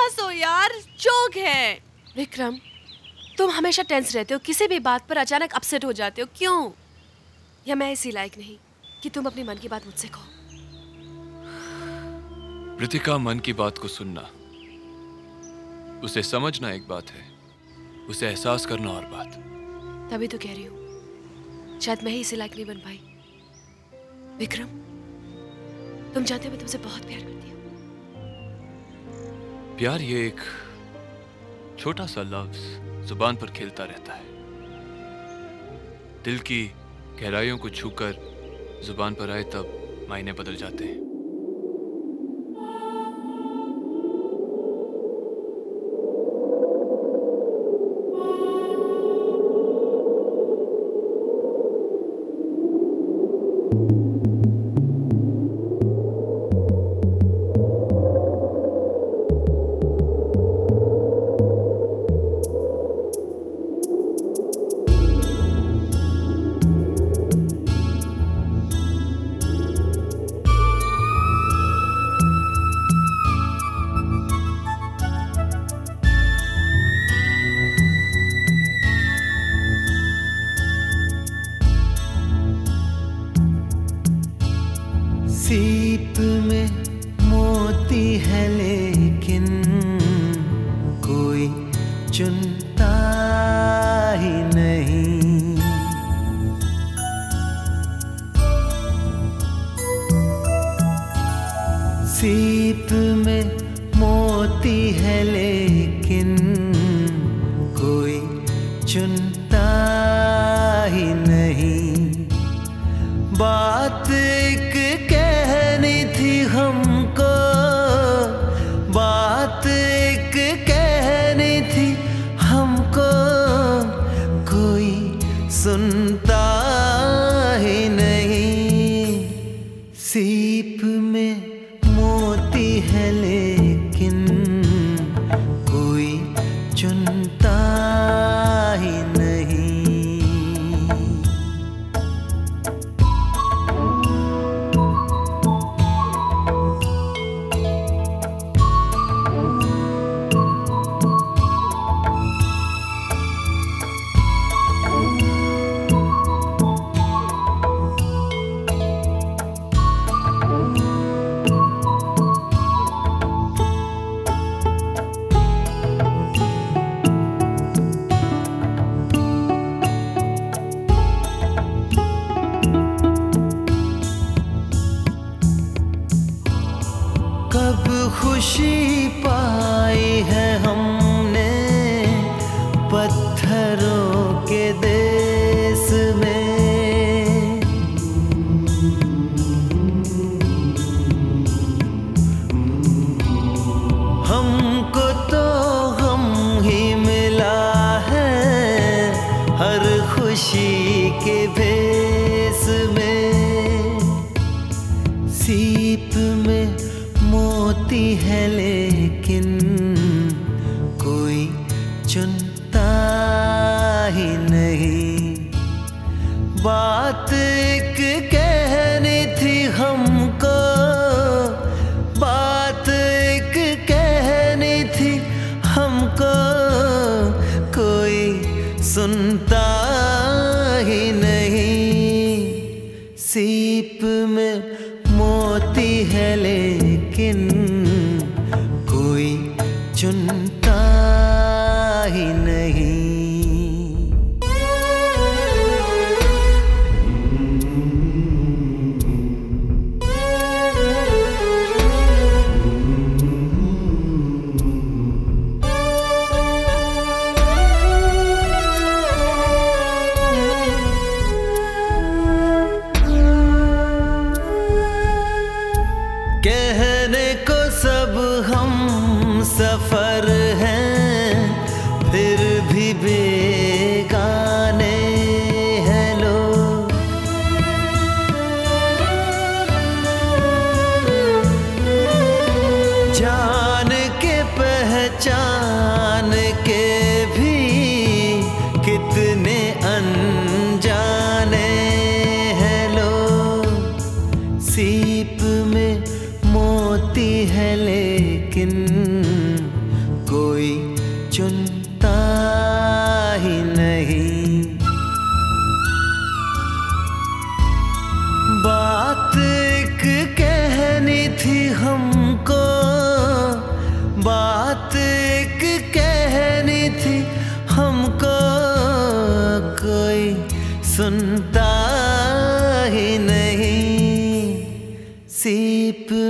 हंसो यार, जोक है। विक्रम, तुम हमेशा टेंस रहते हो, किसी भी बात पर अचानक अपसेट हो जाते हो, क्यों? या मैं इसी लायक नहीं कि तुम अपनी मन की बात मुझसे कहो? रितिका, मन की बात को सुनना, उसे समझना एक बात है, उसे एहसास करना और बात। तभी तो कह रही हूँ, शायद मैं ही इसी लायक नहीं बन पाई। विक्रम, तुम जानते हो मैं तुमसे बहुत प्यार करती हूँ। प्यार ये एक छोटा सा लफ्ज जुबान पर खेलता रहता है, दिल की गहराइयों को छूकर जुबान पर आए तब मायने बदल जाते हैं। सीप में मोती है लेकिन कोई चुनता ही नहीं। सीप में मोती है लेकिन कोई चुनता ही नहीं। बात एक कहनी थी हमको, बात एक कहनी थी हमको, कोई सुनता ही नहीं। सीप में मोती है लेकिन कोई चुनता ही नहीं। कब खुशी पाई है हमने पत्थरों के देश में। हमको तो गम ही मिला है हर खुशी के भेस में। सीप में मोती है लेकिन कोई चुनता ही नहीं। बात एक कहनी थी हमको, बात एक कहनी थी हमको, कोई सुनता ही नहीं। सीप में मोती है लेकिन कोई चुनता ही नहीं। कहने को सब हम सफर हैं फिर भी बेगाने हैं लोग। जान के पहचान के भी कितने अनजाने हैं लोग। सीप में मोती है लेकिन दीप